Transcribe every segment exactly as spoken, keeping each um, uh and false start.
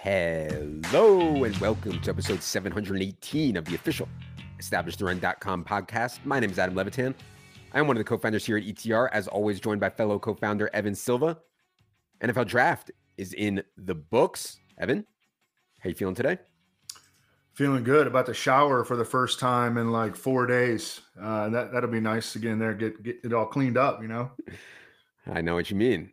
Hello and welcome to episode seven hundred eighteen of the official establish the run dot com podcast. My name is Adam Levitan. I am one of the co-founders here at E T R, as always joined by fellow co-founder Evan Silva. N F L Draft is in the books. Evan, how you feeling today? Feeling good. About to shower for the first time in like four days. Uh, that, that'll be nice to get in there, get, get it all cleaned up, you know? I know what you mean.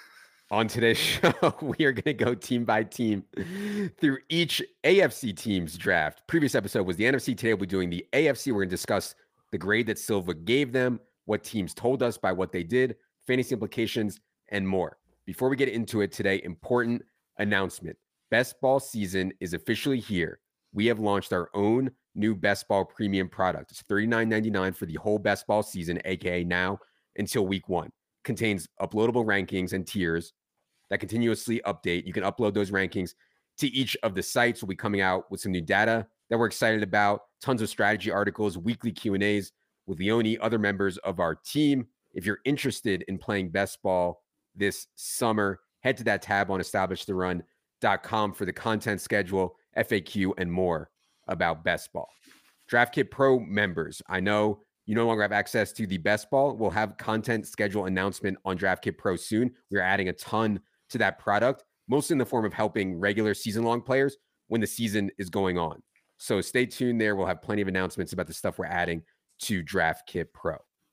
On today's show, we are going to go team by team through each A F C team's draft. Previous episode was the N F C. Today we'll be doing the A F C. We're going to discuss the grade that Silva gave them, what teams told us by what they did, fantasy implications, and more. Before we get into it today, important announcement. Best Ball season is officially here. We have launched our own new Best Ball premium product. It's thirty-nine ninety-nine for the whole Best Ball season, aka now until week one. Contains uploadable rankings and tiers that continuously update. You can upload those rankings to each of the sites. We'll be coming out with some new data that we're excited about, tons of strategy articles, weekly Q and A's with Leone, other members of our team. If you're interested in playing Best Ball this summer, head to that tab on establish the run dot com for the content schedule, F A Q, and more about Best Ball. DraftKit Pro members, I know you no longer have access to the Best Ball. We'll have content schedule announcement on DraftKit Pro soon. We're adding a ton to that product, mostly in the form of helping regular season-long players when the season is going on. So stay tuned there. We'll have plenty of announcements about the stuff we're adding to DraftKit Pro.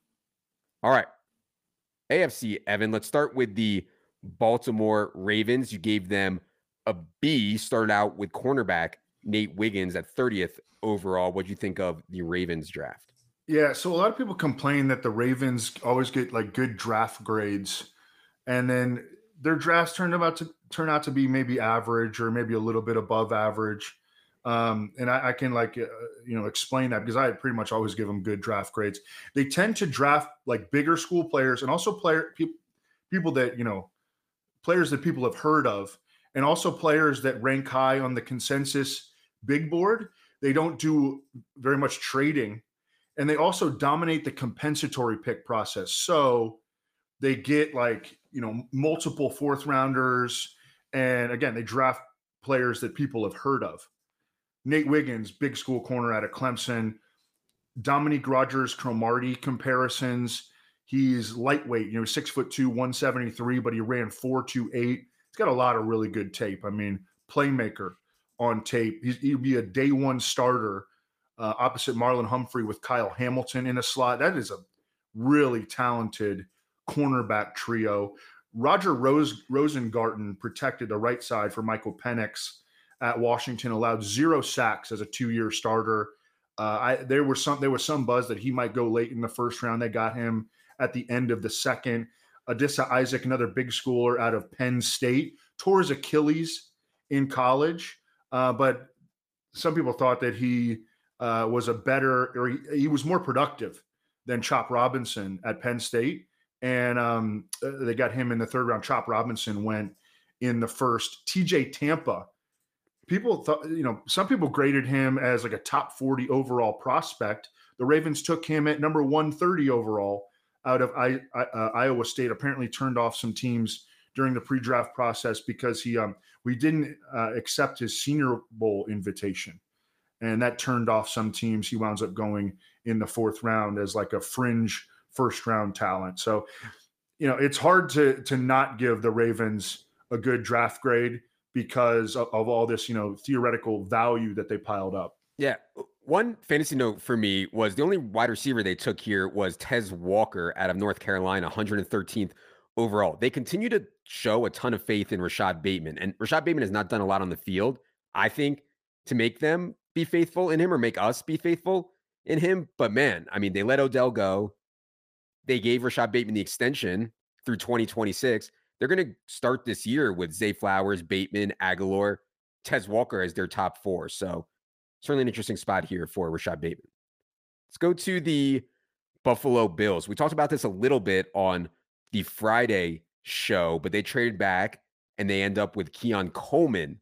All right. A F C, Evan, let's start with the Baltimore Ravens. You gave them a B, started out with cornerback Nate Wiggins at thirtieth overall. What do you think of the Ravens draft? Yeah, so a lot of people complain that the Ravens always get like good draft grades, and then their drafts turned out to turn out to be maybe average or maybe a little bit above average. Um, and I, I can like uh, you know explain that because I pretty much always give them good draft grades. They tend to draft like bigger school players and also player pe- people that you know players that people have heard of, and also players that rank high on the consensus big board. They don't do very much trading. And they also dominate the compensatory pick process. So they get like, you know, multiple fourth rounders. And again, they draft players that people have heard of. Nate Wiggins, big school corner out of Clemson. Dominique Rodgers-Cromartie comparisons. He's lightweight, you know, six foot two, one seventy-three, but he ran four two eight. He's got a lot of really good tape. I mean, playmaker on tape. He's, he'd be a day one starter. Uh, opposite Marlon Humphrey with Kyle Hamilton in a slot. That is a really talented cornerback trio. Roger Rose, Rosengarten protected the right side for Michael Penix at Washington, allowed zero sacks as a two-year starter. Uh, I, there were some there was some buzz that he might go late in the first round. They got him at the end of the second. Adissa Isaac, another big schooler out of Penn State, tore his Achilles in college, uh, but some people thought that he Uh, was a better, or he, he was more productive than Chop Robinson at Penn State. And um, they got him in the third round. Chop Robinson went in the first. T J Tampa, people thought, you know, some people graded him as like a top forty overall prospect. The Ravens took him at number one thirty overall out of I, I, uh, Iowa State, apparently turned off some teams during the pre-draft process because he um, we didn't uh, accept his Senior Bowl invitation. And that turned off some teams. He winds up going in the fourth round as like a fringe first round talent. So, you know, it's hard to to not give the Ravens a good draft grade because of, of all this, you know, theoretical value that they piled up. Yeah. One fantasy note for me was the only wide receiver they took here was Tez Walker out of North Carolina, one hundred thirteenth overall. They continue to show a ton of faith in Rashad Bateman. And Rashad Bateman has not done a lot on the field, I think, to make them be faithful in him or make us be faithful in him. But man, I mean, they let Odell go. They gave Rashad Bateman the extension through twenty twenty-six. They're going to start this year with Zay Flowers, Bateman, Aguilar, Tez Walker as their top four. So certainly an interesting spot here for Rashad Bateman. Let's go to the Buffalo Bills. We talked about this a little bit on the Friday show, but they traded back and they end up with Keon Coleman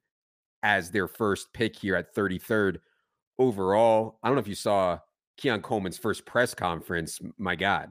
as their first pick here at thirty-third overall. I don't know if you saw Keon Coleman's first press conference. My God,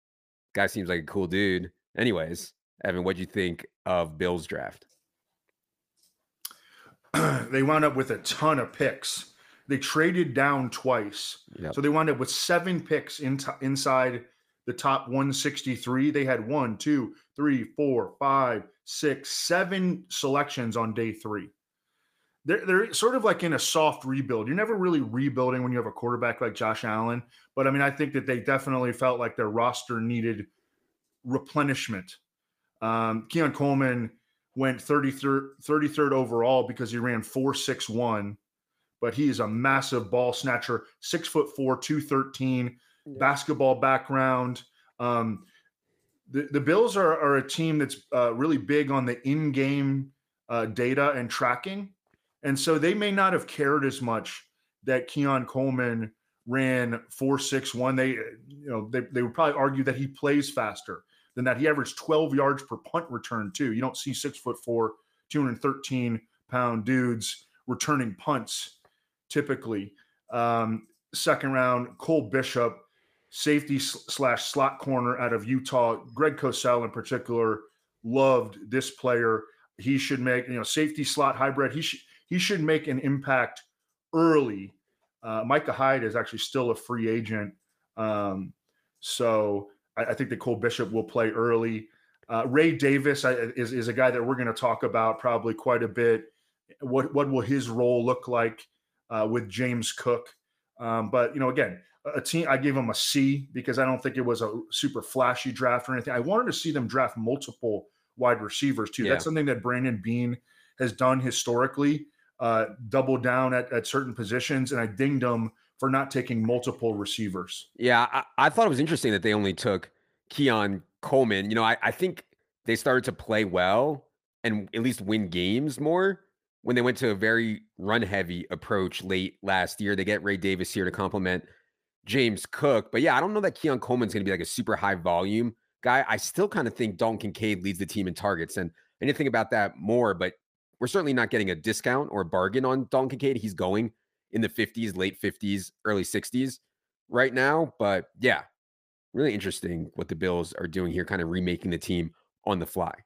guy seems like a cool dude. Anyways, Evan, what'd you think of Bills draft? they wound up with a ton of picks. They traded down twice. Yep. So they wound up with seven picks in t- inside the top one sixty-three. They had one, two, three, four, five, six, seven selections on day three. They're, they're sort of like in a soft rebuild. You're never really rebuilding when you have a quarterback like Josh Allen. But I mean, I think that they definitely felt like their roster needed replenishment. Um, Keon Coleman went thirty-third, thirty-third overall because he ran four six one, but he is a massive ball snatcher, six foot four, two thirteen, yeah. Basketball background. Um, the, the Bills are, are a team that's uh, really big on the in-game uh, data and tracking. And so they may not have cared as much that Keon Coleman ran four six one. They, you know, they, they would probably argue that he plays faster than that. He averaged twelve yards per punt return too. You don't see six foot four, two hundred thirteen pound dudes returning punts typically. Um, second round, Cole Bishop, safety slash slot corner out of Utah. Greg Cosell in particular loved this player. He should make, you know, safety slot hybrid. He should, he should make an impact early. Uh, Micah Hyde is actually still a free agent. Um, so I, I think that Cole Bishop will play early. Uh, Ray Davis I, is, is a guy that we're going to talk about probably quite a bit. What, what will his role look like uh, with James Cook? Um, but, you know, again, a team, I gave him a C because I don't think it was a super flashy draft or anything. I wanted to see them draft multiple wide receivers too. Yeah. That's something that Brandon Beane has done historically, uh, double down at, at certain positions. And I dinged him for not taking multiple receivers. Yeah. I, I thought it was interesting that they only took Keon Coleman. You know, I, I think they started to play well and at least win games more when they went to a very run heavy approach late last year. They get Ray Davis here to complement James Cook. But yeah, I don't know that Keon Coleman's going to be like a super high volume guy. I still kind of think Dalton Kincaid leads the team in targets. And I need to think about that more, but we're certainly not getting a discount or a bargain on Dalton Kincaid. He's going in the fifties, late fifties, early sixties right now. But yeah, really interesting what the Bills are doing here, kind of remaking the team on the fly.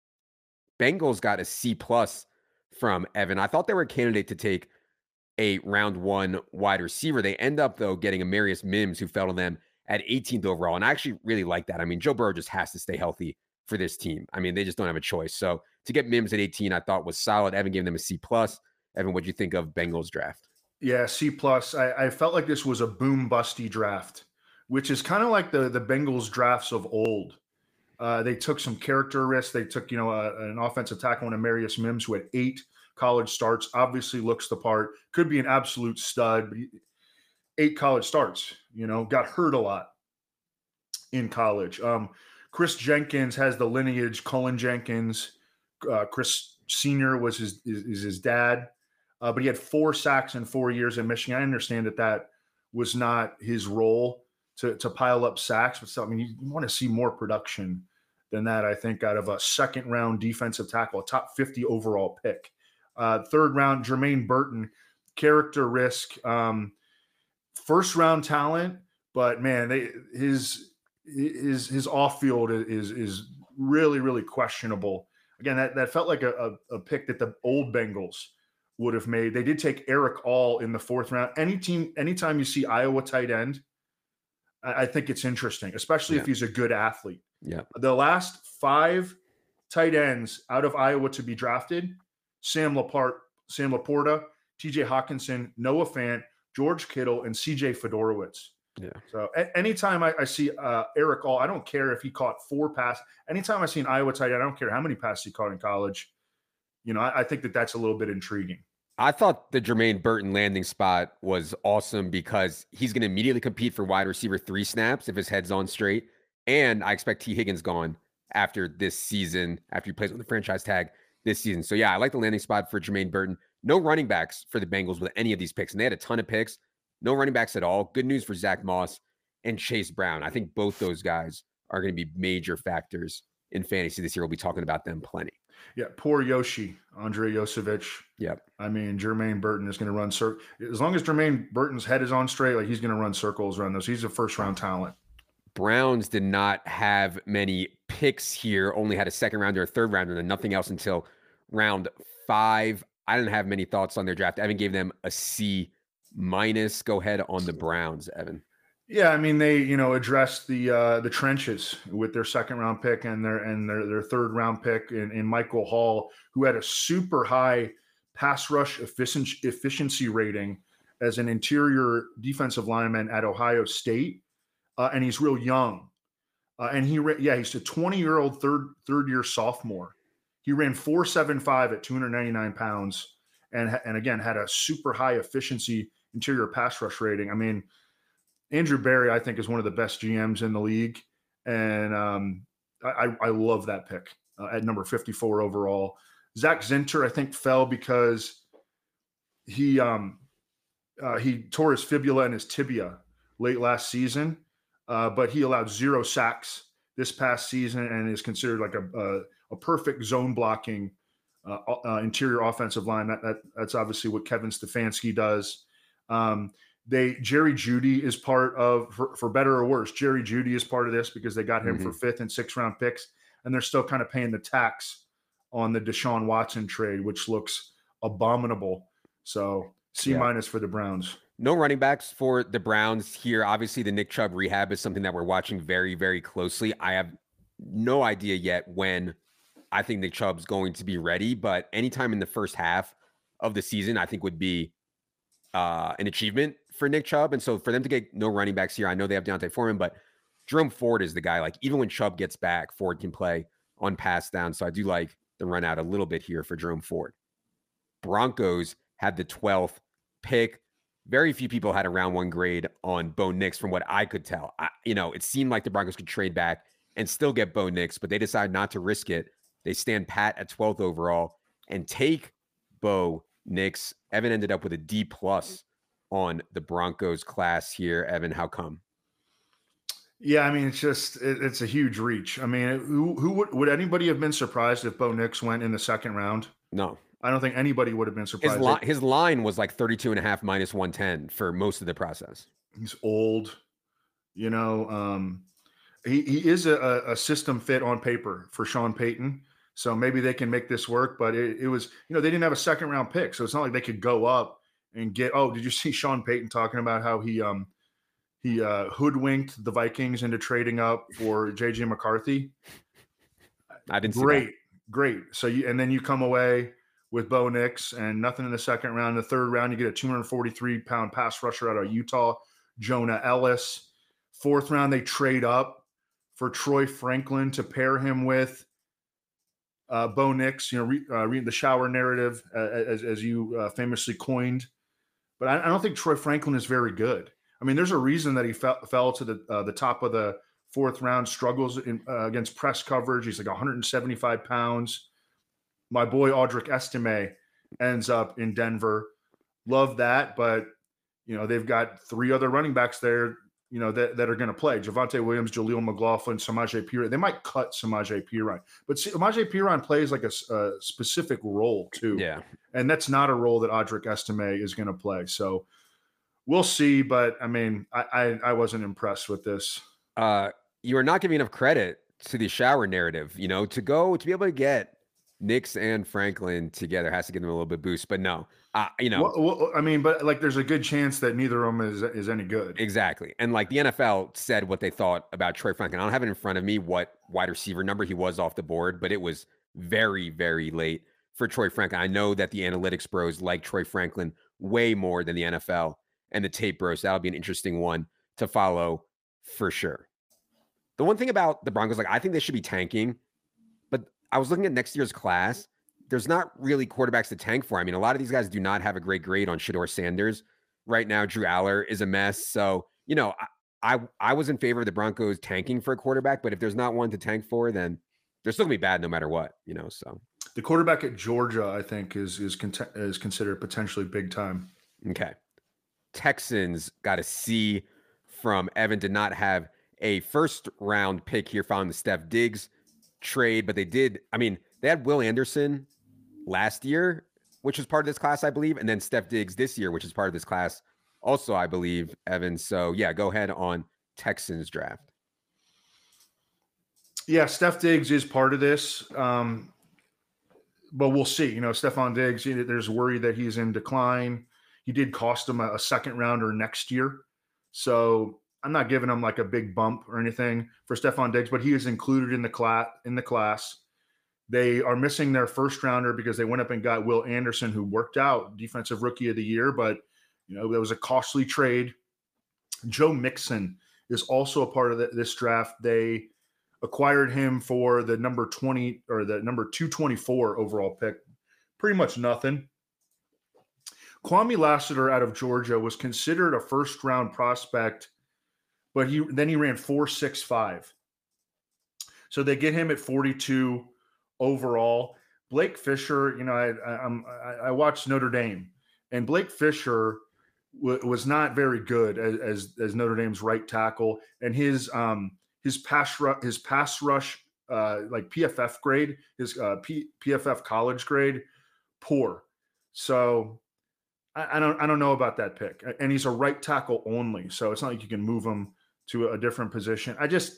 Bengals got a C plus from Evan. I thought they were a candidate to take a round one wide receiver. They end up, though, getting Amarius Mims, who fell to them at eighteenth overall. And I actually really like that. I mean, Joe Burrow just has to stay healthy for this team. I mean, they just don't have a choice. So to get Mims at eighteen, I thought was solid. Evan gave them a C plus. Evan, what'd you think of Bengals draft? Yeah, C plus. I, I felt like this was a boom busty draft, which is kind of like the, the Bengals drafts of old. Uh, they took some character risks. They took, you know, a, an offensive tackle in Amarius Mims, who had eight college starts, obviously looks the part, could be an absolute stud, but he, eight college starts, you know, got hurt a lot in college. Um, Chris Jenkins has the lineage. Cullen Jenkins, uh, Chris Senior was his is, is his dad, uh, but he had four sacks in four years in Michigan. I understand that that was not his role to to pile up sacks, but still, I mean, you, you want to see more production than that, I think, out of a second round defensive tackle, a top fifty overall pick. Uh, third round, Jermaine Burton, character risk, um, first round talent, but man, they his his his off field is is really really questionable. Again, that, that felt like a, a, a pick that the old Bengals would have made. They did take Eric All in the fourth round. Any team, anytime you see Iowa tight end, I, I think it's interesting, especially yeah. if he's a good athlete. Yeah, the last five tight ends out of Iowa to be drafted: Sam Laporta, Sam Laporta, T J Hawkinson, Noah Fant, George Kittle, and C J Fedorowicz. Yeah. So a- anytime I, I see uh, Eric All, I don't care if he caught four passes. Anytime I see an Iowa tight end, I don't care how many passes he caught in college. You know, I, I think that that's a little bit intriguing. I thought the Jermaine Burton landing spot was awesome because he's going to immediately compete for wide receiver three snaps if his head's on straight. And I expect T. Higgins gone after this season, after he plays with the franchise tag this season. So yeah, I like the landing spot for Jermaine Burton. No running backs for the Bengals with any of these picks. And they had a ton of picks. No running backs at all. Good news for Zach Moss and Chase Brown. I think both those guys are going to be major factors in fantasy this year. We'll be talking about them plenty. Yeah, poor Yoshi, Andrei Yosevich. Yep. I mean, Jermaine Burton is going to run cir- as long as Jermaine Burton's head is on straight, like he's going to run circles around those. He's a first round talent. Browns did not have many picks here, only had a second round or a third round, and then nothing else until round five. I didn't have many thoughts on their draft. Evan gave them a C minus. Go ahead on the Browns, Evan. Yeah, I mean they, you know, addressed the uh, the trenches with their second round pick and their and their, their third round pick in, in Michael Hall, who had a super high pass rush efficiency efficiency rating as an interior defensive lineman at Ohio State, uh, and he's real young, uh, and he yeah he's a twenty year old third third year sophomore. He ran four seven five at two hundred ninety-nine pounds, and and again had a super high efficiency interior pass rush rating. I mean. Andrew Berry, I think, is one of the best G Ms in the league, and um, I, I love that pick uh, at number fifty-four overall. Zach Zinter, I think, fell because he um, uh, he tore his fibula and his tibia late last season, uh, but he allowed zero sacks this past season and is considered like a a, a perfect zone blocking uh, uh, interior offensive line. That, that that's obviously what Kevin Stefanski does. Um, They Jerry Jeudy is part of, for, for better or worse, Jerry Jeudy is part of this because they got him mm-hmm. for fifth and sixth round picks, and they're still kind of paying the tax on the Deshaun Watson trade, which looks abominable. So C minus yeah. for the Browns. No running backs for the Browns here. Obviously, the Nick Chubb rehab is something that we're watching very, very closely. I have no idea yet when I think Nick Chubb's going to be ready, but anytime in the first half of the season, I think would be uh, an achievement for Nick Chubb. And so for them to get no running backs here, I know they have Deontay Foreman, but Jerome Ford is the guy. Like, even when Chubb gets back, Ford can play on pass down. So I do like the run out a little bit here for Jerome Ford. Broncos had the twelfth pick. Very few people had a round one grade on Bo Nix from what I could tell. I, you know, it seemed like the Broncos could trade back and still get Bo Nix, but they decided not to risk it. They stand pat at twelfth overall and take Bo Nix. Evan ended up with a D plus on the Broncos class here. Evan, how come? Yeah, I mean, it's just, it, it's a huge reach. I mean, who, who would, would anybody have been surprised if Bo Nix went in the second round? No. I don't think anybody would have been surprised. His, li- his line was like thirty-two and a half minus one ten for most of the process. He's old, you know, um, he, he is a, a system fit on paper for Sean Payton. So maybe they can make this work, but it, it was, you know, they didn't have a second round pick. So it's not like they could go up and get, oh, did you see Sean Payton talking about how he, um, he uh, hoodwinked the Vikings into trading up for J J McCarthy? I didn't see Great, that. great. So you, and then you come away with Bo Nix and nothing in the second round. The third round, you get a two hundred forty-three pound pass rusher out of Utah, Jonah Ellis. Fourth round, they trade up for Troy Franklin to pair him with uh, Bo Nix. You know, re, uh, read the shower narrative uh, as, as you uh, famously coined. But I, I don't think Troy Franklin is very good. I mean, there's a reason that he fell, fell to the uh, the top of the fourth round. Struggles in, uh, against press coverage. He's like one hundred seventy-five pounds. My boy Audric Estime ends up in Denver. Love that, but you know they've got three other running backs there. You know that, that are going to play: Javonte Williams, Jaleel McLaughlin, Samaje Perine. They might cut Samaje Perine, but Samaje Perine plays like a, a specific role too. Yeah, and that's not a role that Audric Estime is going to play. So we'll see. But I mean, I I, I wasn't impressed with this. Uh, you are not giving enough credit to the shower narrative. You know, to go to be able to get Nix and Franklin together has to give them a little bit boost, but no, uh, you know, well, well, I mean, but like, there's a good chance that neither of them is is any good. Exactly, and like the N F L said what they thought about Troy Franklin. I don't have it in front of me what wide receiver number he was off the board, but it was very, very late for Troy Franklin. I know that the analytics bros like Troy Franklin way more than the N F L and the tape bros. That'll be an interesting one to follow for sure. The one thing about the Broncos, like I think they should be tanking. I was looking at next year's class. There's not really quarterbacks to tank for. I mean, a lot of these guys do not have a great grade on Shedeur Sanders. Right now, Drew Aller is a mess. So, you know, I, I I was in favor of the Broncos tanking for a quarterback, but if there's not one to tank for, then they're still going to be bad no matter what, you know, so. The quarterback at Georgia, I think, is is, is considered potentially big time. Okay. Texans got a C from Evan. Did not have a first round pick here following the Steph Diggs trade, but they did. I mean, they had Will Anderson last year, which was part of this class, I believe, and then Steph Diggs this year, which is part of this class also, I believe, Evan. So yeah, go ahead on Texans draft. Yeah, Steph Diggs is part of this. Um, but we'll see. You know, Stephon Diggs, you know, there's worry that he's in decline. He did cost him a, a second rounder next year. So I'm not giving him like a big bump or anything for Stephon Diggs, but he is included in the class in the class. They are missing their first rounder because they went up and got Will Anderson, who worked out defensive rookie of the year, but you know, that was a costly trade. Joe Mixon is also a part of the, this draft. They acquired him for the number twenty or the number two twenty-four overall pick. Pretty much nothing. Kwame Lassiter out of Georgia was considered a first round prospect, but he then he ran four six five. So they get him at forty-two overall. Blake Fisher, you know, I I, I watched Notre Dame, and Blake Fisher w- was not very good as, as as Notre Dame's right tackle, and his um his pass ru- his pass rush uh, like P F F grade, his uh, P- PFF college grade, poor. So I, I don't I don't know about that pick, and he's a right tackle only, so it's not like you can move him to a different position. I just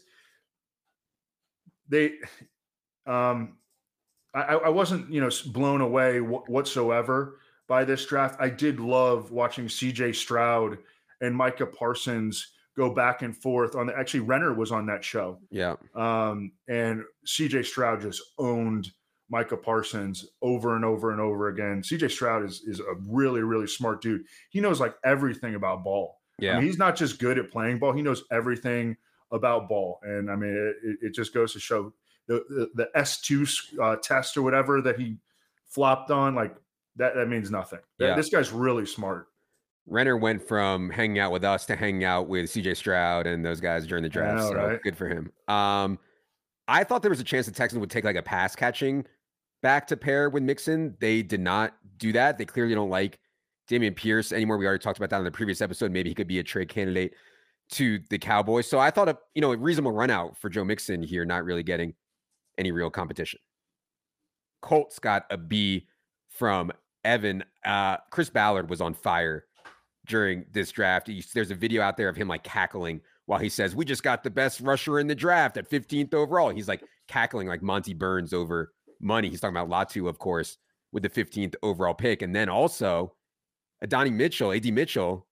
they um I, I wasn't you know blown away w- whatsoever by this draft. I did love watching C J Stroud and Micah Parsons go back and forth on the, actually Renner was on that show. Yeah. Um, and C J Stroud just owned Micah Parsons over and over and over again. C J Stroud is, is a really, really smart dude. He knows like everything about ball. Yeah. I mean, he's not just good at playing ball. He knows everything about ball. And I mean, it, it just goes to show the, the, the S two uh, test or whatever that he flopped on, like that, that means nothing. Yeah. This guy's really smart. Renner went from hanging out with us to hanging out with C J Stroud and those guys during the draft. Know, so right? Good for him. Um, I thought there was a chance the Texans would take like a pass catching back to pair with Mixon. They did not do that. They clearly don't like Dameon Pierce anymore. We already talked about that in the previous episode. Maybe he could be a trade candidate to the Cowboys. So I thought a you know a reasonable run out for Joe Mixon here, not really getting any real competition. Colts got a B from Evan. Uh, Chris Ballard was on fire during this draft. He, there's a video out there of him like cackling while he says, "We just got the best rusher in the draft at fifteenth overall." He's like cackling like Monty Burns over money. He's talking about Latu, of course, with the fifteenth overall pick. And then also Adonai Mitchell, A D Mitchell.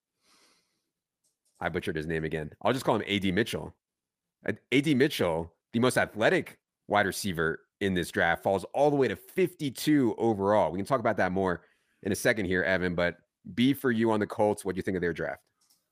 I butchered his name again. I'll just call him A D Mitchell. A D Mitchell, the most athletic wide receiver in this draft, falls all the way to fifty-two overall. We can talk about that more in a second here, Evan, but B for you on the Colts. What do you think of their draft?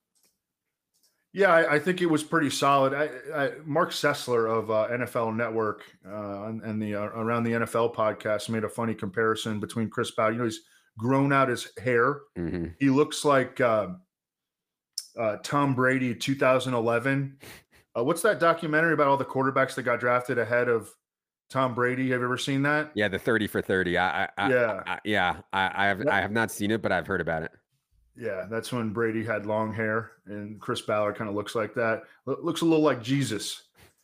Yeah, I, I think it was pretty solid. I, I, Mark Sessler of uh, N F L Network uh, and, and the uh, Around the N F L podcast made a funny comparison between Chris Ballard. You know, he's grown out his hair. Mm-hmm. He looks like uh, uh, Tom Brady two thousand eleven. Uh, what's that documentary about all the quarterbacks that got drafted ahead of Tom Brady? Have you ever seen that? Yeah, the thirty for thirty. I, I yeah, I, yeah. I, I have I have not seen it, but I've heard about it. Yeah, that's when Brady had long hair, and Chris Ballard kind of looks like that. L- looks a little like Jesus.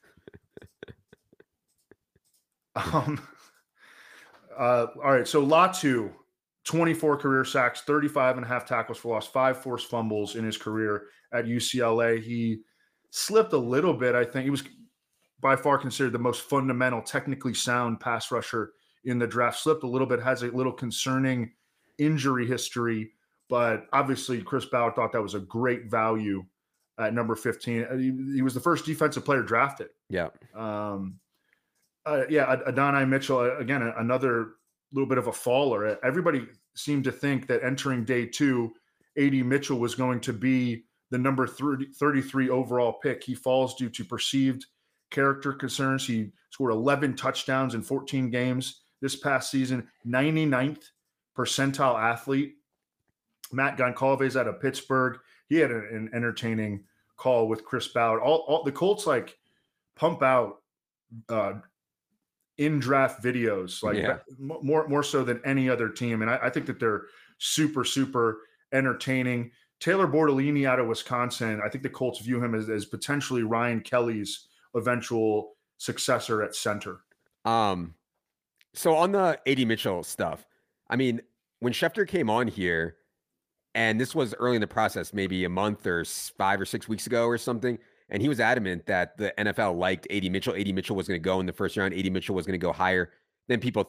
um. Uh, all right, so Latu, twenty-four career sacks, thirty-five and a half tackles for loss, five forced fumbles in his career at U C L A. He slipped a little bit, I think. He was by far considered the most fundamental, technically sound pass rusher in the draft. Slipped a little bit, has a little concerning injury history, but obviously Chris Ballard thought that was a great value at number fifteen. He, he was the first defensive player drafted. Yeah. Um, uh, yeah, Adonai Mitchell, again, another little bit of a faller. Everybody seemed to think that entering day two, A D Mitchell was going to be the number thirty, thirty-three overall pick. He falls due to perceived character concerns. He scored eleven touchdowns in fourteen games this past season, ninety-ninth percentile athlete. Matt Goncalves out of Pittsburgh. He had an, an entertaining call with Chris Ballard. All, all the Colts like pump out uh, in draft videos, like yeah. more more so than any other team, and I, I think that they're super super entertaining. Taylor Bortolini out of Wisconsin. I think the Colts view him as, as potentially Ryan Kelly's eventual successor at center. Um, so on the A D Mitchell stuff, I mean, when Schefter came on here, and this was early in the process, maybe a month or five or six weeks ago or something, and he was adamant that the N F L liked A D Mitchell. A D Mitchell was going to go in the first round. A D Mitchell was going to go higher than people thought.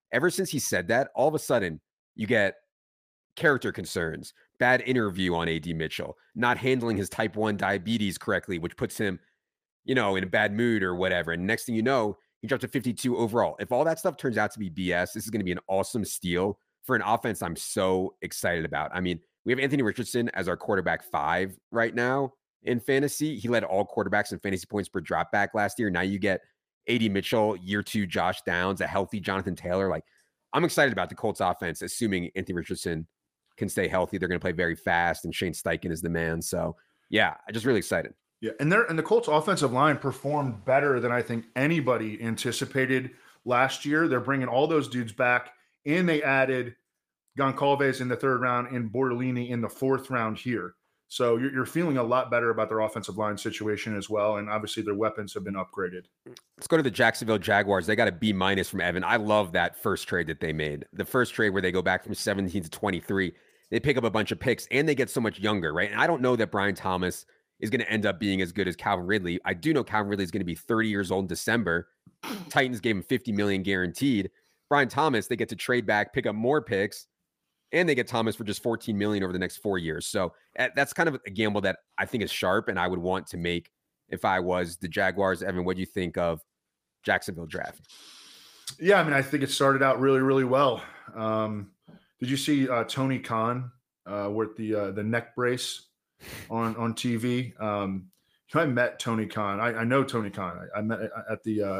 Ever since he said that, all of a sudden you get character concerns, bad interview on A D Mitchell, not handling his type one diabetes correctly, which puts him, you know, in a bad mood or whatever. And next thing you know, he dropped to fifty-two overall. If all that stuff turns out to be B S, this is going to be an awesome steal for an offense I'm so excited about. I mean, we have Anthony Richardson as our quarterback five right now in fantasy. He led all quarterbacks in fantasy points per dropback last year. Now you get A D Mitchell, year two Josh Downs, a healthy Jonathan Taylor. Like, I'm excited about the Colts offense, assuming Anthony Richardson can stay healthy. They're going to play very fast, and Shane Steichen is the man. So, yeah, I'm just really excited. Yeah, and they're and the Colts offensive line performed better than I think anybody anticipated last year. They're bringing all those dudes back, and they added Goncalves in the third round and Bortolini in the fourth round here. So you're, you're feeling a lot better about their offensive line situation as well, and obviously their weapons have been upgraded. Let's go to the Jacksonville Jaguars. They got a B minus from Evan. I love that first trade that they made. The first trade where they go back from seventeen to twenty-three. They pick up a bunch of picks, and they get so much younger, right? And I don't know that Brian Thomas is going to end up being as good as Calvin Ridley. I do know Calvin Ridley is going to be thirty years old in December. Titans gave him fifty million dollars guaranteed. Brian Thomas, they get to trade back, pick up more picks, and they get Thomas for just fourteen million dollars over the next four years. So that's kind of a gamble that I think is sharp and I would want to make if I was the Jaguars. Evan, what do you think of Jacksonville draft? Yeah, I mean, I think it started out really, really well. Um, did you see uh, Tony Khan uh, with the uh, the neck brace on on T V? Um, I met Tony Khan. I, I know Tony Khan. I, I met at the. Uh,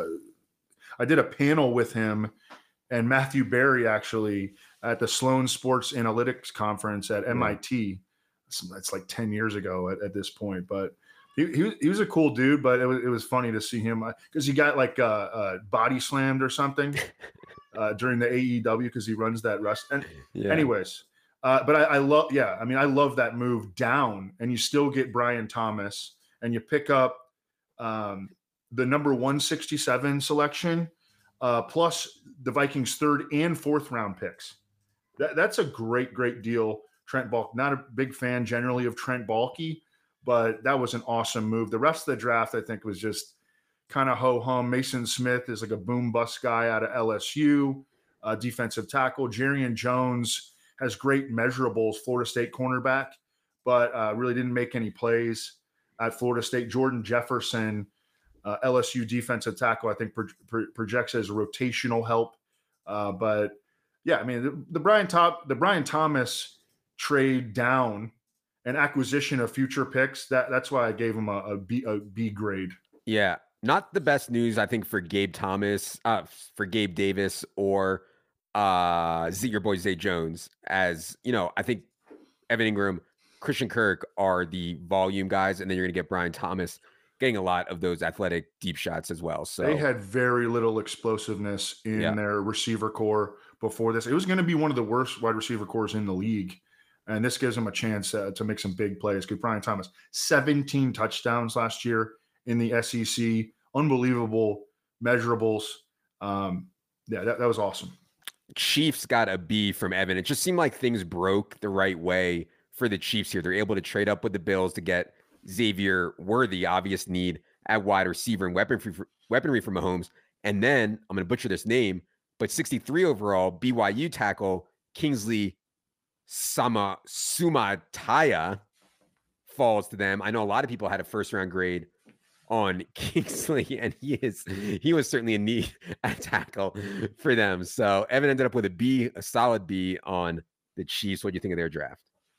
I did a panel with him and Matthew Berry actually at the Sloan Sports Analytics Conference at M I T. That's like ten years ago at, at this point, but he, he, he was a cool dude, but it was, it was funny to see him because he got like uh, uh, body slammed or something uh, during the A E W because he runs that rest. And yeah. anyways, uh, but I, I love, yeah, I mean, I love that move down and you still get Brian Thomas and you pick up um, the number one sixty-seven selection uh, plus the Vikings third and fourth round picks. That, that's a great, great deal. Trent Baalke, not a big fan generally of Trent Baalke, but that was an awesome move. The rest of the draft, I think, was just kind of ho-hum. Mason Smith is like a boom bust guy out of L S U, uh, defensive tackle. Jarrian Jones has great measurables, Florida State cornerback, but uh, really didn't make any plays at Florida State. Jordan Jefferson, uh, L S U defensive tackle, I think pro- pro- projects as rotational help. Uh, but yeah, I mean, the, the Brian Top, the Brian Thomas trade down an acquisition of future picks. That that's why I gave him a, a B a B grade. Yeah, not the best news I think for Gabe Thomas, uh, for Gabe Davis, or uh, Z, your boy Zay Jones. As you know, I think Evan Ingram, Christian Kirk are the volume guys, and then you're gonna get Brian Thomas getting a lot of those athletic deep shots as well. So they had very little explosiveness in yeah. their receiver core before this. It was going to be one of the worst wide receiver cores in the league. And this gives him a chance uh, to make some big plays. Good, Brian Thomas, seventeen touchdowns last year in the S E C. Unbelievable measurables. Um, yeah, that, that was awesome. Chiefs got a B from Evan. It just seemed like things broke the right way for the Chiefs here. They're able to trade up with the Bills to get Xavier Worthy, obvious need at wide receiver and weaponry for, weaponry for Mahomes. And then, I'm going to butcher this name, but sixty-three overall, B Y U tackle Kingsley Sama Sumataya falls to them. I know a lot of people had a first round grade on Kingsley, and he is he was certainly a need at tackle for them. So Evan ended up with a B, a solid B on the Chiefs. What do you think of their draft?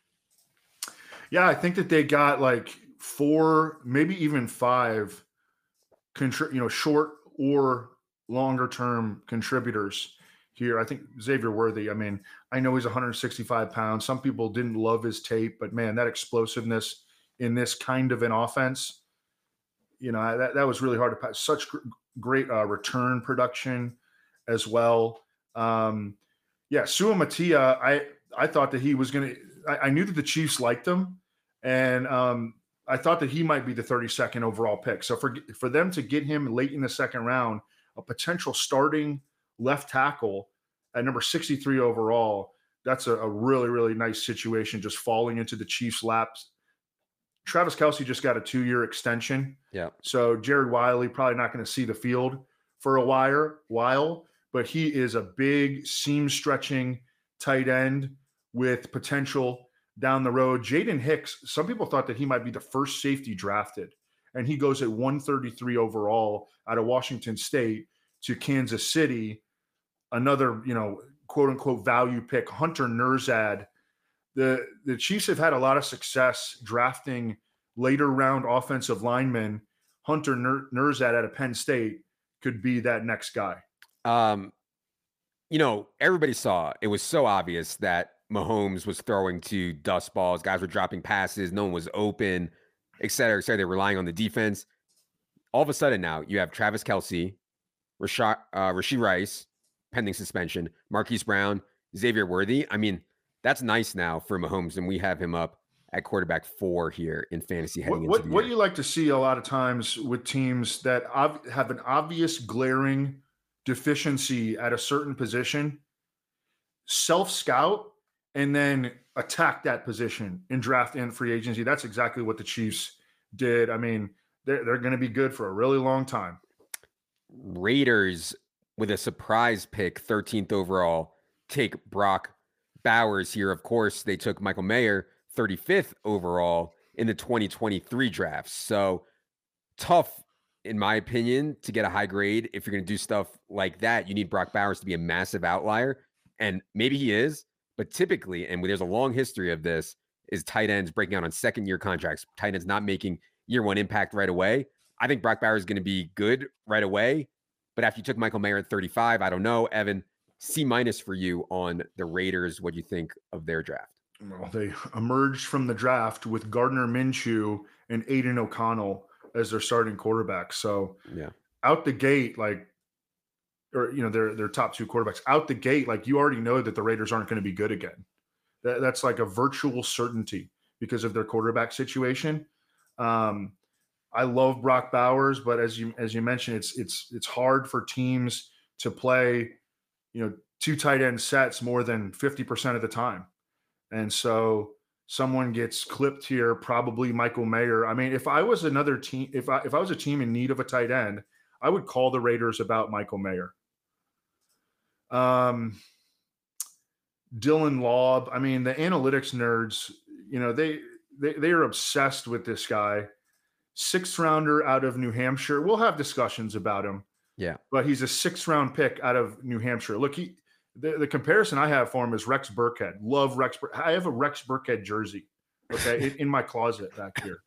Yeah, I think that they got like four, maybe even five, contri- you know, short or longer term contributors here. I think Xavier Worthy, I mean, I know he's one hundred sixty-five pounds. Some people didn't love his tape, but man, that explosiveness in this kind of an offense, you know, that, that was really hard to pass. Such gr- great uh, return production as well. Um, yeah, Suamatia, I, I thought that he was going to, I knew that the Chiefs liked him, and um, I thought that he might be the thirty-second overall pick. So for, for them to get him late in the second round, a potential starting left tackle at number sixty-three overall, that's a, a really, really nice situation, just falling into the Chiefs' laps. Travis Kelce just got a two-year extension. Yeah. So Jared Wiley probably not going to see the field for a while, while, but he is a big seam stretching tight end with potential down the road. Jaden Hicks, some people thought that he might be the first safety drafted, and he goes at one thirty-three overall out of Washington State to Kansas City. Another, you know, quote unquote value pick, Hunter Nerzad. The, the Chiefs have had a lot of success drafting later round offensive linemen. Hunter Ner- Nerzad out of Penn State could be that next guy. Um, you know, everybody saw it was so obvious that Mahomes was throwing to dust balls. Guys were dropping passes. No one was open, et cetera, et cetera. They're relying on the defense. All of a sudden now you have Travis Kelce, Rashad, uh, Rashee Rice, pending suspension, Marquise Brown, Xavier Worthy. I mean, that's nice now for Mahomes, and we have him up at quarterback four here in fantasy heading what, into what, the what you like to see a lot of times with teams that ob- have an obvious glaring deficiency at a certain position, self-scout, and then attack that position in draft and free agency. That's exactly what the Chiefs did. I mean, they're, they're going to be good for a really long time. Raiders with a surprise pick, thirteenth overall, take Brock Bowers here. Of course, they took Michael Mayer, thirty-fifth overall in the twenty twenty-three draft. So tough, in my opinion, to get a high grade. If you're going to do stuff like that, you need Brock Bowers to be a massive outlier. And maybe he is, but typically, and there's a long history of this, is tight ends breaking out on second year contracts. Tight ends not making year one impact right away. I think Brock Bowers is going to be good right away. But after you took Michael Mayer at thirty-five, I don't know. Evan, C minus for you on the Raiders. What do you think of their draft? Well, they emerged from the draft with Gardner Minshew and Aiden O'Connell as their starting quarterbacks. So yeah, out the gate, like, or, you know, their, their top two quarterbacks out the gate, like you already know that the Raiders aren't going to be good again. That, that's like a virtual certainty because of their quarterback situation. Um, I love Brock Bowers, but as you, as you mentioned, it's, it's, it's hard for teams to play, you know, two tight end sets more than fifty percent of the time. And so someone gets clipped here, probably Michael Mayer. I mean, if I was another team, if I, if I was a team in need of a tight end, I would call the Raiders about Michael Mayer. Um, Dylan Laub. I mean, the analytics nerds, you know, they, they, they are obsessed with this guy. Sixth rounder out of New Hampshire. We'll have discussions about him. Yeah. But he's a sixth round pick out of New Hampshire. Look, he, the, the comparison I have for him is Rex Burkhead. Love Rex. Bur- I have a Rex Burkhead jersey, okay, in, in my closet back here.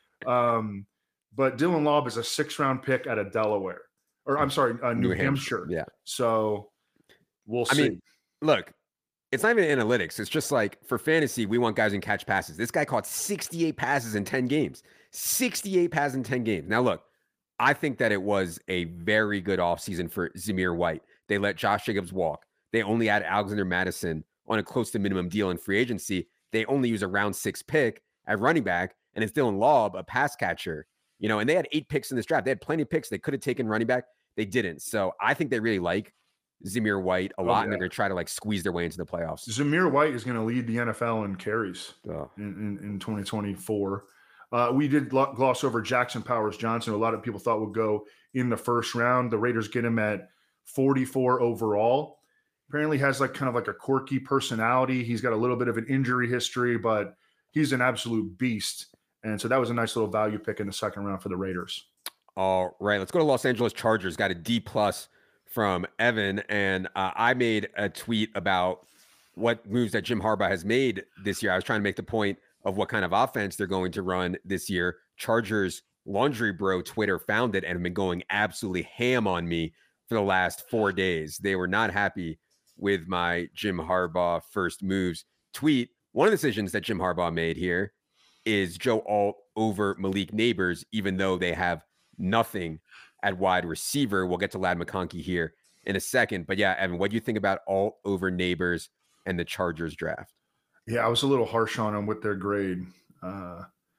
Um, but Dylan Laub is a sixth round pick out of Delaware, or I'm sorry, uh, New, New Hampshire. Hampshire. Yeah. So we'll I see. mean, look, it's not even analytics. It's just like for fantasy, we want guys who can catch passes. This guy caught sixty-eight passes in ten games. sixty-eight passes in ten games. Now, look, I think that it was a very good offseason for Zamir White. They let Josh Jacobs walk. They only add Alexander Madison on a close to minimum deal in free agency. They only use a round six pick at running back, and it's Dylan Laub, a pass catcher. You know, and they had eight picks in this draft. They had plenty of picks. They could have taken running back. They didn't. So I think they really like Zamir White a lot, oh, yeah. and they're going to try to like squeeze their way into the playoffs. Zamir White is going to lead the N F L in carries oh. in, in, in twenty twenty-four. Uh, we did gloss over Jackson Powers Johnson. A lot of people thought would go in the first round. The Raiders get him at forty-four overall. Apparently has like kind of like a quirky personality. He's got a little bit of an injury history, but he's an absolute beast. And so that was a nice little value pick in the second round for the Raiders. All right, let's go to Los Angeles Chargers. Got a D plus from Evan, and uh, I made a tweet about what moves that Jim Harbaugh has made this year. I was trying to make the point of what kind of offense they're going to run this year. Chargers Laundry Bro Twitter found it and have been going absolutely ham on me for the last four days. They were not happy with my Jim Harbaugh first moves tweet. One of the decisions that Jim Harbaugh made here is Joe Alt over Malik Neighbors, even though they have nothing at wide receiver. We'll get to Ladd McConkey here in a second. But yeah, Evan, what do you think about Alt over Neighbors and the Chargers draft? Yeah, I was a little harsh on them with their grade. Uh,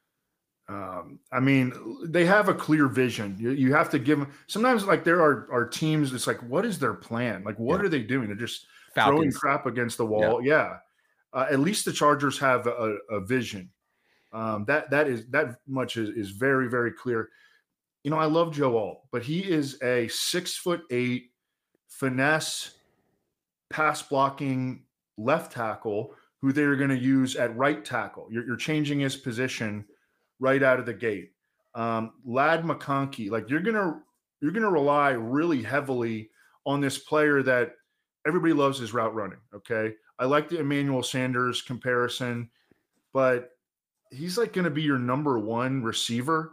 um, I mean, they have a clear vision. You, you have to give them. Sometimes, like there are, are teams. It's like, what is their plan? Like, what yeah. are they doing? They're just Falcons. Throwing crap against the wall. Yeah. yeah. Uh, at least the Chargers have a, a vision. Um, that that is that much is, is very very clear. You know, I love Joe Alt, but he is a six foot eight, finesse, pass blocking left tackle who they're going to use at right tackle. You're, you're changing his position right out of the gate. Um, Ladd McConkey, like you're gonna you're gonna rely really heavily on this player that everybody loves his route running. Okay, I like the Emmanuel Sanders comparison, but he's like going to be your number one receiver.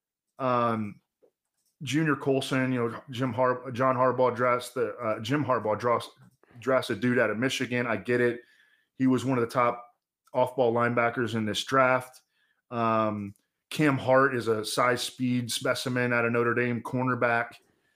Um, Junior Colson, you know, Jim Har- John Harbaugh drafts the uh, Jim Harbaugh draws drafts a dude out of Michigan. I get it. He was one of the top off-ball linebackers in this draft. Um, Cam Hart is a size speed specimen out of Notre Dame, cornerback.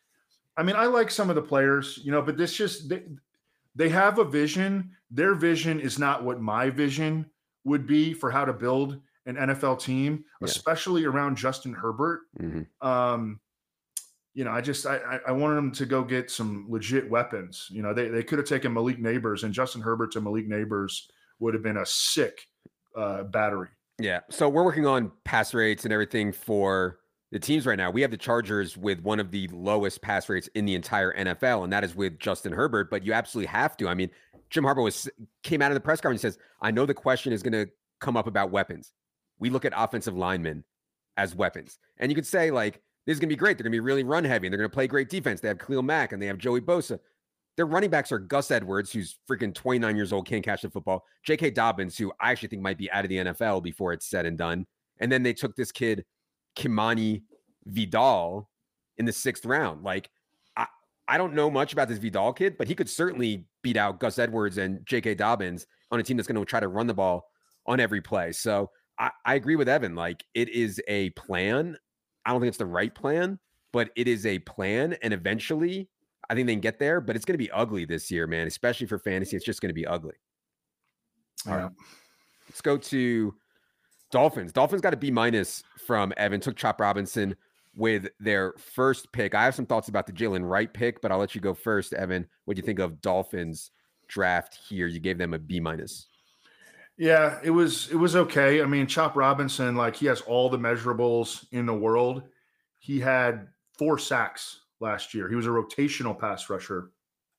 I mean, I like some of the players, you know, but this just they, they have a vision. Their vision is not what my vision would be for how to build an N F L team, yeah. especially around Justin Herbert. Mm-hmm. Um, you know, I just I I wanted them to go get some legit weapons. You know, they they could have taken Malik Neighbors, and Justin Herbert to Malik Neighbors would have been a sick uh, battery. Yeah. So we're working on pass rates and everything for the teams right now. We have the Chargers with one of the lowest pass rates in the entire N F L, and that is with Justin Herbert. But you absolutely have to. I mean, Jim Harbaugh was came out of the press conference and says, I know the question is going to come up about weapons. We look at offensive linemen as weapons. And you could say, like, this is going to be great. They're going to be really run heavy, and they're going to play great defense. They have Khalil Mack, and they have Joey Bosa. Their running backs are Gus Edwards, who's freaking twenty-nine years old, can't catch the football. J K. Dobbins, who I actually think might be out of the N F L before it's said and done. And then they took this kid, Kimani Vidal, in the sixth round. Like, I, I don't know much about this Vidal kid, but he could certainly beat out Gus Edwards and J K. Dobbins on a team that's going to try to run the ball on every play. So I, I agree with Evan. Like, it is a plan. I don't think it's the right plan, but it is a plan. And eventually, I think they can get there, but it's going to be ugly this year, man, especially for fantasy. It's just going to be ugly. All yeah. right. Let's go to Dolphins. Dolphins got a B minus from Evan. Took Chop Robinson with their first pick. I have some thoughts about the Jalen Wright pick, but I'll let you go first, Evan. What do you think of Dolphins draft here? You gave them a B minus. Yeah, it was it was okay. I mean, Chop Robinson, like, he has all the measurables in the world. He had four sacks last year. He was a rotational pass rusher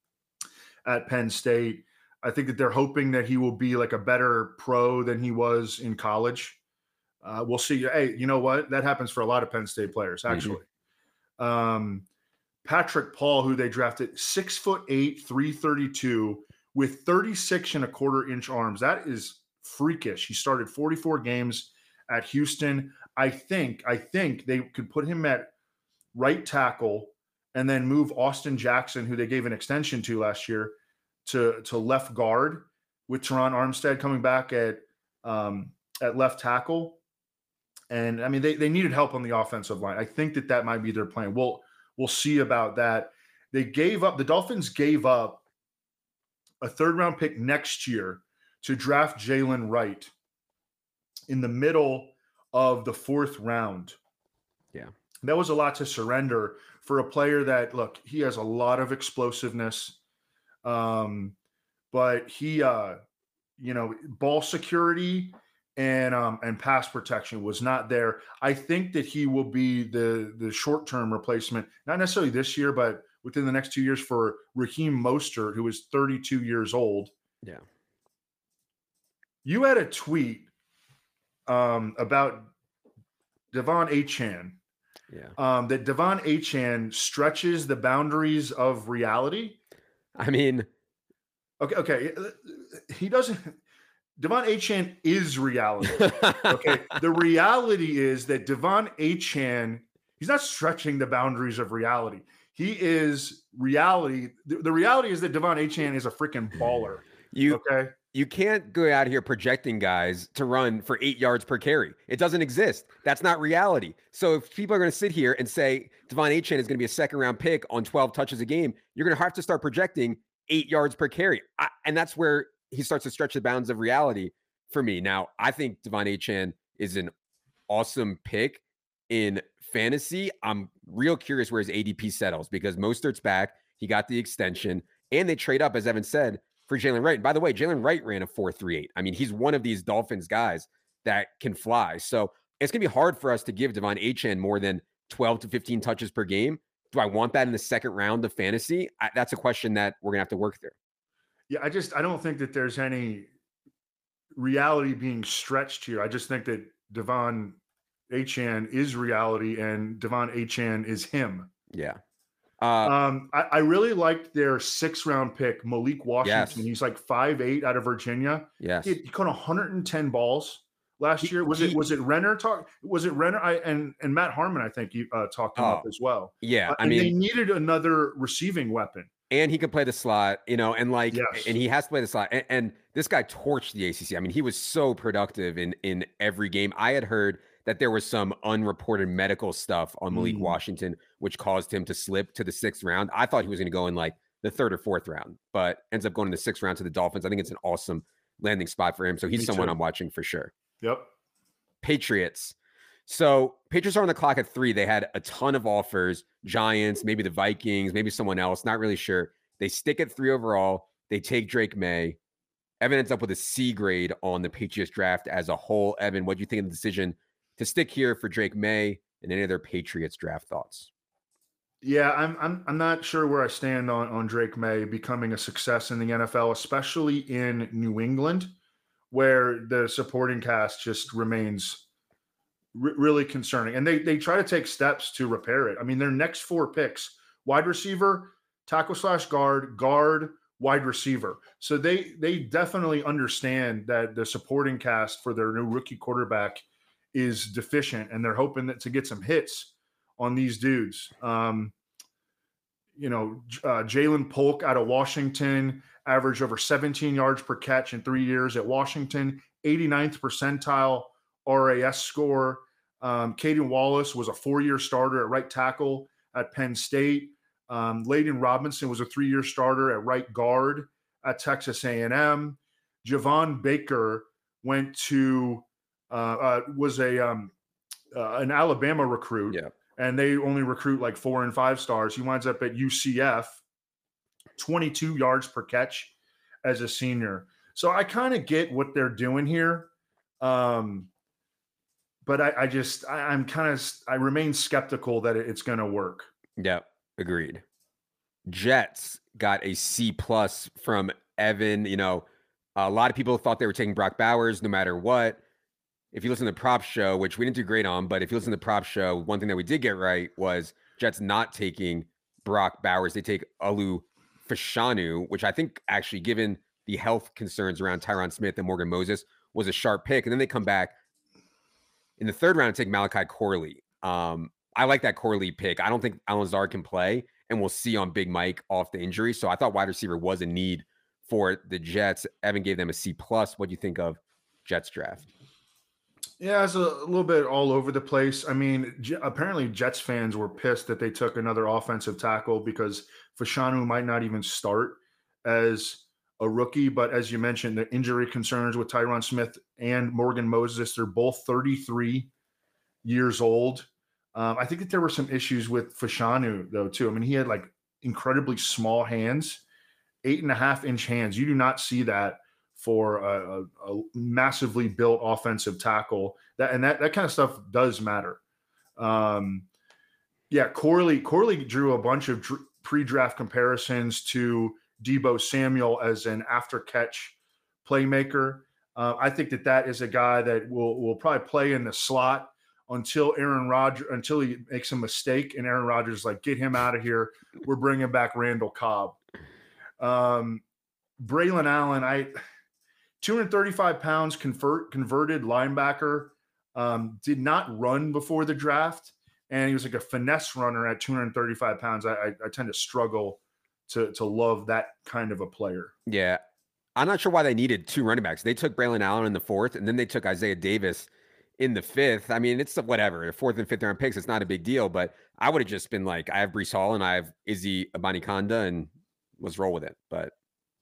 at Penn State. I think that they're hoping that he will be like a better pro than he was in college. Uh, we'll see. Hey, you know what? That happens for a lot of Penn State players, actually. Mm-hmm. Um, Patrick Paul, who they drafted, six foot eight, three thirty-two, with thirty-six and a quarter inch arms. That is freakish. He started forty-four games at Houston. I think, I think they could put him at right tackle and then move Austin Jackson, who they gave an extension to last year, to, to left guard, with Teron Armstead coming back at um, at left tackle. And I mean, they, they needed help on the offensive line. I think that that might be their plan. We'll, we'll see about that. They gave up, the Dolphins gave up a third round pick next year to draft Jalen Wright in the middle of the fourth round. Yeah. That was a lot to surrender for a player that, look, he has a lot of explosiveness. Um, but he, uh, you know, ball security and um, and pass protection was not there. I think that he will be the the short-term replacement, not necessarily this year, but within the next two years for Raheem Mostert, who is thirty-two years old. Yeah. You had a tweet um, about Devon Achane. Yeah. Um, that Devon Achane stretches the boundaries of reality. I mean, okay, okay. He doesn't. Devon Achane is reality. Okay. The reality is that Devon Achane, he's not stretching the boundaries of reality. He is reality. The, the reality is that Devon Achane is a freaking baller. You okay. You can't go out here projecting guys to run for eight yards per carry. It doesn't exist. That's not reality. So if people are going to sit here and say Devon Achane is going to be a second round pick on twelve touches a game, you're going to have to start projecting eight yards per carry. I, and that's where he starts to stretch the bounds of reality for me. Now, I think Devon Achane is an awesome pick in fantasy. I'm real curious where his A D P settles because Mostert's back. He got the extension and they trade up, as Evan said, for Jalen Wright. And by the way, Jalen Wright ran a four three eight. I mean, he's one of these Dolphins guys that can fly. So it's going to be hard for us to give Devon Achane more than twelve to fifteen touches per game Do I want that in the second round of fantasy? I, that's a question that we're gonna have to work through. Yeah, I just I don't think that there's any reality being stretched here. I just think that Devon Achane is reality and Devon Achane is him. Yeah. Uh, um, I, I really liked their six round pick, Malik Washington. Yes. He's like five eight out of Virginia. Yes. He, he caught one hundred ten balls last He- year. Was he- it was it Renner talk? Was it Renner? I, and and Matt Harmon, I think, you uh, talked him up Oh, as well. Yeah. Uh, I and they mean, needed another receiving weapon. and he could play the slot, you know, and like, Yes. and he has to play the slot. And, and this guy torched the A C C. I mean, he was so productive in in every game. I had heard that there was some unreported medical stuff on Malik Mm. Washington, which caused him to slip to the sixth round. I thought he was going to go in like the third or fourth round, but ends up going in the sixth round to the Dolphins. I think it's an awesome landing spot for him. So he's Me someone too. I'm watching for sure. Yep. Patriots. So Patriots are on the clock at three. They had a ton of offers, Giants, maybe the Vikings, maybe someone else, not really sure. They stick at three overall. They take Drake May. Evan ends up with a C grade on the Patriots draft as a whole. Evan, what do you think of the decision to stick here for Drake May and any other Patriots draft thoughts? Yeah, I'm I'm I'm not sure where I stand on on Drake May becoming a success in the N F L, especially in New England, where the supporting cast just remains r- really concerning. And they they try to take steps to repair it. I mean, their next four picks: wide receiver, tackle slash guard, guard, wide receiver. So they they definitely understand that the supporting cast for their new rookie quarterback is deficient, and they're hoping that to get some hits on these dudes. Um, you know, uh, Jalen Polk out of Washington averaged over seventeen yards per catch in three years at Washington, eighty-ninth percentile R A S score. Um, Caden Wallace was a four-year starter at right tackle at Penn State. Um, Layden Robinson was a three-year starter at right guard at Texas A and M. Javon Baker went to uh, uh, was a um, uh, an Alabama recruit. Yeah. And they only recruit like four and five stars. He winds up at U C F, twenty-two yards per catch as a senior. So I kind of get what they're doing here. Um, but I, I just, I, I'm kind of, I remain skeptical that it, it's going to work. Yep. Agreed. Jets got a C plus from Evan. You know, a lot of people thought they were taking Brock Bowers no matter what. If you listen to the prop show, which we didn't do great on, but if you listen to the prop show, one thing that we did get right was Jets not taking Brock Bowers. They take Alu Fashanu, which I think actually, given the health concerns around Tyron Smith and Morgan Moses, was a sharp pick. And then they come back in the third round and take Malachi Corley. Um, I like that Corley pick. I don't think Alan Lazard can play, and we'll see on Big Mike off the injury. So I thought wide receiver was a need for the Jets. Evan gave them a C plus. What do you think of Jets draft? Yeah, it's a little bit all over the place. I mean, J- apparently Jets fans were pissed that they took another offensive tackle because Fashanu might not even start as a rookie. But as you mentioned, the injury concerns with Tyron Smith and Morgan Moses, they're both thirty-three years old. Um, I think that there were some issues with Fashanu, though, too. I mean, he had like incredibly small hands, eight and a half inch hands. You do not see that for a, a, a massively built offensive tackle. That and that that kind of stuff does matter. Um, yeah, Corley Corley drew a bunch of dr- pre-draft comparisons to Deebo Samuel as an after-catch playmaker. Uh, I think that that is a guy that will will probably play in the slot until Aaron Rodgers until he makes a mistake, and Aaron Rodgers is like, get him out of here. We're bringing back Randall Cobb. Um, Braylon Allen, I. two hundred thirty-five pounds, convert, converted linebacker, um, did not run before the draft, and he was like a finesse runner at two hundred thirty-five pounds. I, I, I tend to struggle to to love that kind of a player. Yeah, I'm not sure why they needed two running backs. They took Braylon Allen in the fourth, and then they took Isaiah Davis in the fifth. I mean, it's whatever. The fourth and fifth round picks, it's not a big deal, but I would have just been like, I have Breece Hall and I have Izzy Abanikanda, and let's roll with it. But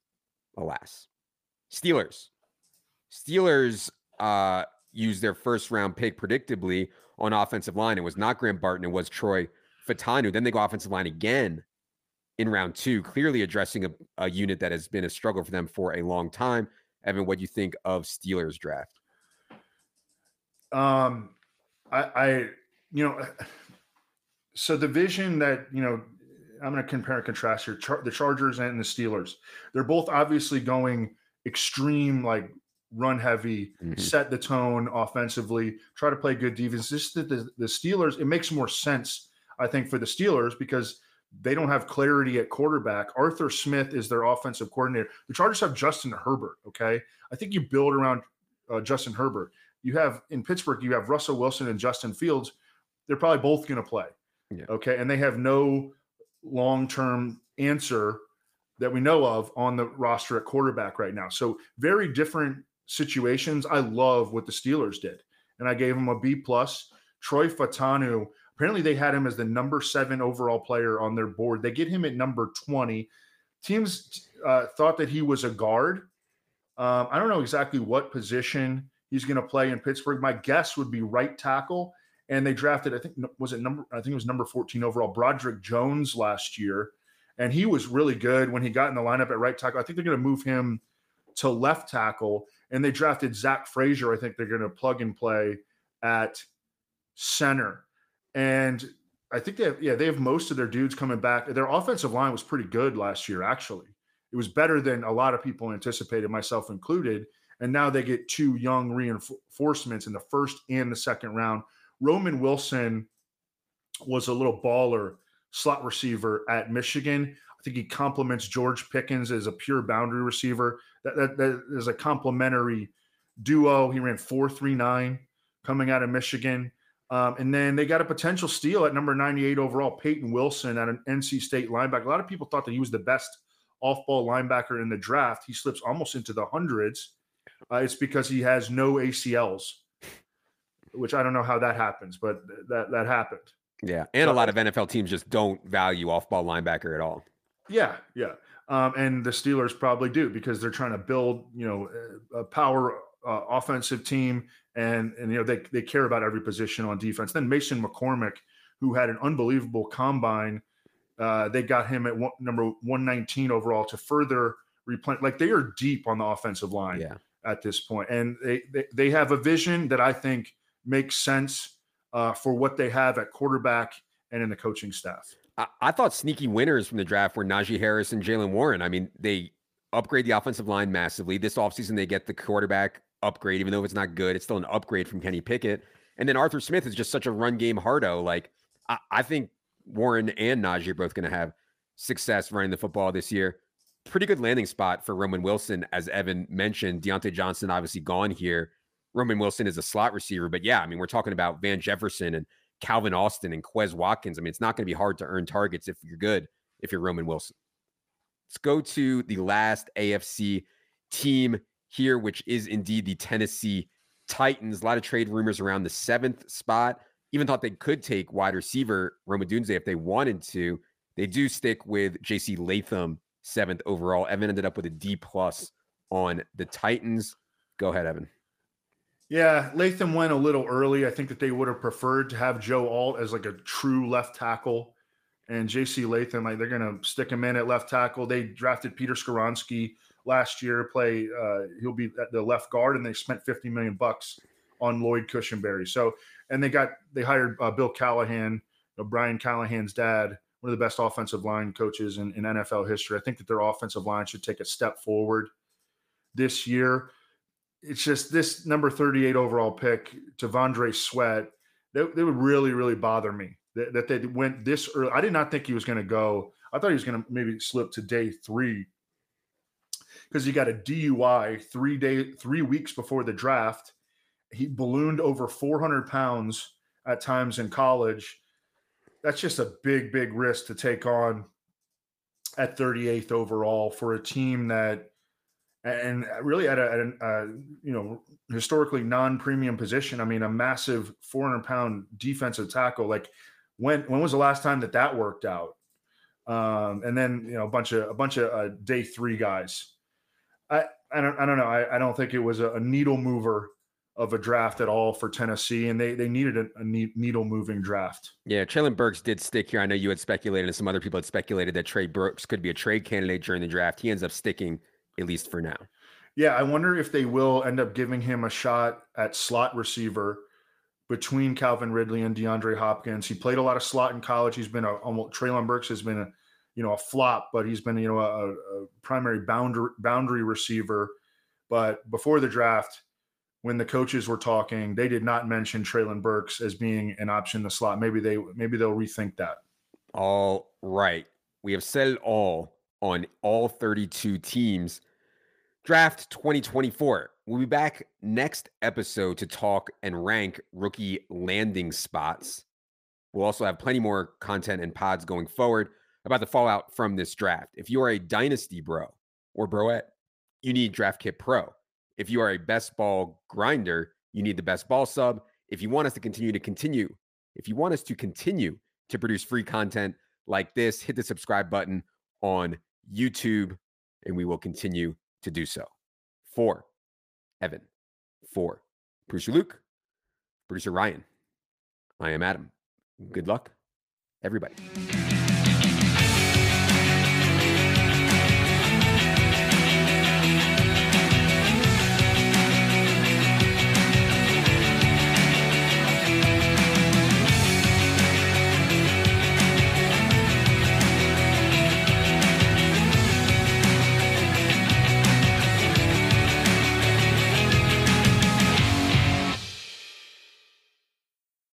alas. Steelers. Steelers uh, used their first round pick predictably on offensive line. It was not Graham Barton. It was Troy Fatanu. Then they go offensive line again in round two, clearly addressing a, a unit that has been a struggle for them for a long time. Evan, what do you think of Steelers draft? Um, I, I, you know, so the vision that, you know, I'm going to compare and contrast here, Char- the Chargers and the Steelers. They're both obviously going extreme, like run heavy, Mhm. set the tone offensively, try to play good defense. This the, the, the Steelers, it makes more sense, I think, for the Steelers because they don't have clarity at quarterback. Arthur Smith is their offensive coordinator. The Chargers have Justin Herbert, okay? I think you build around uh, Justin Herbert. You have, in Pittsburgh, you have Russell Wilson and Justin Fields. They're probably both going to play, Yeah. okay? And they have no long-term answer that we know of on the roster at quarterback right now. So very different situations. I love what the Steelers did, and I gave them a B plus. Troy Fautanu, apparently they had him as the number seven overall player on their board. They get him at number twenty. Teams uh, thought that he was a guard. Um, I don't know exactly what position he's going to play in Pittsburgh. My guess would be right tackle. And they drafted, I think, was it number, I think it was number fourteen overall, Broderick Jones last year. And he was really good when he got in the lineup at right tackle. I think they're going to move him to left tackle. And they drafted Zach Frazier. I think they're going to plug and play at center. And I think they have, yeah, they have most of their dudes coming back. Their offensive line was pretty good last year, actually. It was better than a lot of people anticipated, myself included. And now they get two young reinforcements in the first and the second round. Roman Wilson was a little baller slot receiver at Michigan. I think he complements George Pickens as a pure boundary receiver. That, that, that is a complementary duo. He ran four three nine coming out of Michigan. Um, and then they got a potential steal at number ninety-eight overall, Peyton Wilson at an N C State linebacker. A lot of people thought that he was the best off-ball linebacker in the draft. He slips almost into the hundreds. Uh, it's because he has no A C Ls, which I don't know how that happens, but that that happened. Yeah, and so, a lot of N F L teams just don't value off-ball linebacker at all. Yeah, yeah. Um, and the Steelers probably do because they're trying to build, you know, a power uh, offensive team, and and you know they they care about every position on defense. Then Mason McCormick, who had an unbelievable combine, uh, they got him at one, number one nineteen overall to further replenish. Like they are deep on the offensive line yeah. at this point, and they, they they have a vision that I think makes sense uh, for what they have at quarterback and in the coaching staff. I, I thought sneaky winners from the draft were Najee Harris and Jaylen Warren. I mean, they upgrade the offensive line massively. This offseason, they get the quarterback upgrade, even though it's not good. It's still an upgrade from Kenny Pickett. And then Arthur Smith is just such a run game hardo. Like, I, I think Warren and Najee are both going to have success running the football this year. Pretty good landing spot for Roman Wilson, as Evan mentioned. Deontay Johnson obviously gone here. Roman Wilson is a slot receiver. But yeah, I mean, we're talking about Van Jefferson and Calvin Austin and Quez Watkins. I mean, it's not going to be hard to earn targets if you're good, if you're Roman Wilson. Let's go to the last A F C team here, which is indeed the Tennessee Titans. A lot of trade rumors around the seventh spot. Even thought they could take wide receiver Rome Odunze if they wanted to. They do stick with J C Latham, seventh overall. Evan ended up with a D plus on the Titans. Go ahead, Evan. Yeah, Latham went a little early. I think that they would have preferred to have Joe Alt as like a true left tackle. And J C Latham, like they're going to stick him in at left tackle. They drafted Peter Skoronski last year. Play, uh, he'll be at the left guard, and they spent fifty million bucks on Lloyd Cushenberry. So, and they got they hired uh, Bill Callahan, you know, Brian Callahan's dad, one of the best offensive line coaches in, in N F L history. I think that their offensive line should take a step forward this year. It's just this number thirty-eight overall pick, T'Vondre Sweat, that, that would really, really bother me that, that they went this early. I did not think he was going to go. I thought he was going to maybe slip to day three because he got a D U I three day, three weeks before the draft. He ballooned over four hundred pounds at times in college. That's just a big, big risk to take on at thirty-eighth overall for a team that, and really at a, at a uh, you know, historically non-premium position. I mean, a massive four hundred pound defensive tackle. Like when, when was the last time that that worked out? Um, and then, you know, a bunch of, a bunch of uh, day three guys. I, I don't, I don't know. I, I don't think it was a, a needle mover of a draft at all for Tennessee, and they they needed a, a needle moving draft. Yeah, Traylon Burks did stick here. I know you had speculated, and some other people had speculated that Trey Burks could be a trade candidate during the draft. He ends up sticking, at least for now. Yeah, I wonder if they will end up giving him a shot at slot receiver between Calvin Ridley and DeAndre Hopkins. He played a lot of slot in college. He's been a almost Treylon Burks has been a you know a flop, but he's been you know a, a primary boundary boundary receiver. But before the draft, when the coaches were talking, they did not mention Treylon Burks as being an option in the slot. Maybe they maybe they'll rethink that. All right. We have said it all on all thirty-two teams. Draft twenty twenty-four. We'll be back next episode to talk and rank rookie landing spots. We'll also have plenty more content and pods going forward about the fallout from this draft. If you are a dynasty bro or broette, you need Draft Kit Pro. If you are a best ball grinder, you need the best ball sub. If you want us to continue to continue, if you want us to continue to produce free content like this, hit the subscribe button on YouTube, and we will continue to do so. For Evan, for producer Luke, producer Ryan, I am Adam. Good luck, everybody.